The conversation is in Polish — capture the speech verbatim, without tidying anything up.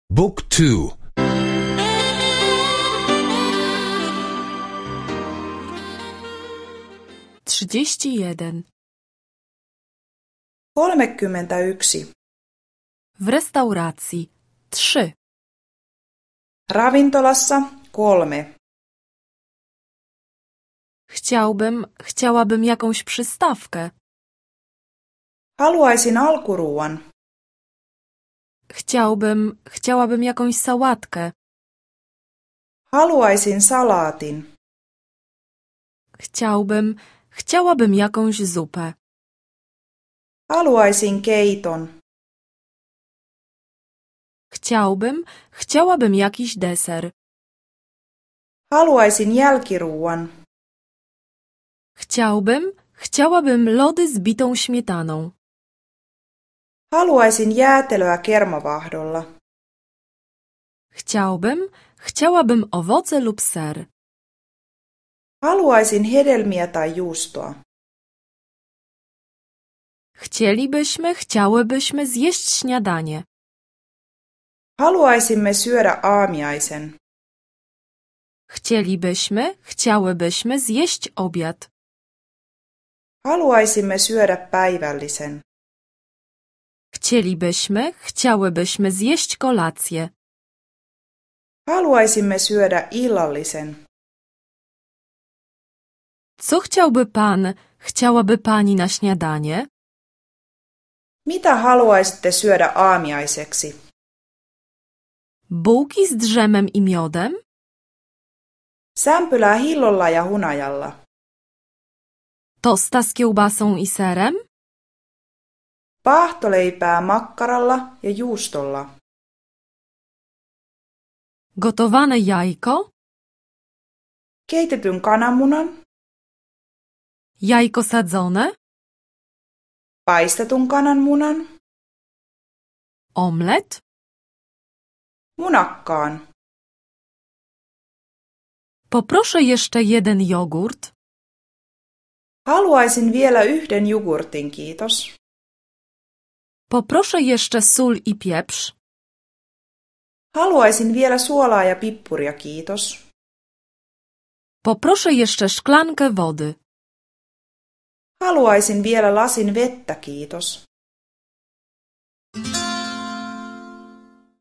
Book two. trzydzieści jeden. kolmekymmentäyksi. W restauracji trzy. Ravintolassa kolme. Chciałbym, chciałabym jakąś przystawkę. Haluaisin alkuruuan. Chciałbym, chciałabym jakąś sałatkę. Haluaisin salaatin. Chciałbym, chciałabym jakąś zupę. Haluaisin keiton. Chciałbym, chciałabym jakiś deser. Haluaisin jälkiruuan. Chciałbym, chciałabym lody z bitą śmietaną. Haluaisin jäätelöä kermavaahdolla. Chciałbym, chciałabym owoce lub ser. Haluaisin hedelmiä tai juustoa. Chcielibyśmy, chciałybyśmy zjeść śniadanie. Haluaisimme syödä aamiaisen. Chcielibyśmy, chciałybyśmy zjeść obiad. Haluaisimme syödä päivällisen. Chcielibyśmy, chciałybyśmy zjeść kolację. Haluaisimme syödä illallisen. Co chciałby pan, chciałaby pani na śniadanie? Mitä haluaisitte syödä aamiaiseksi? Bułki z drzemem i miodem? Sämpylää hillolla ja hunajalla. Tosta z kiełbasą i serem? Paahtoleipää makkaralla ja juustolla. Gotowane jajko? Keitetyn kananmunan. Jajko sadzone? Paistetun kananmunan. Omlet? Munakkaan. Poproszę jeszcze jeden jogurt. Haluaisin vielä yhden jogurtin, kiitos. Poproszę jeszcze sól i pieprz. Haluaisin vielä suolaa ja pippuria, kiitos. Poproszę jeszcze szklankę wody. Haluaisin vielä lasin vettä, kiitos.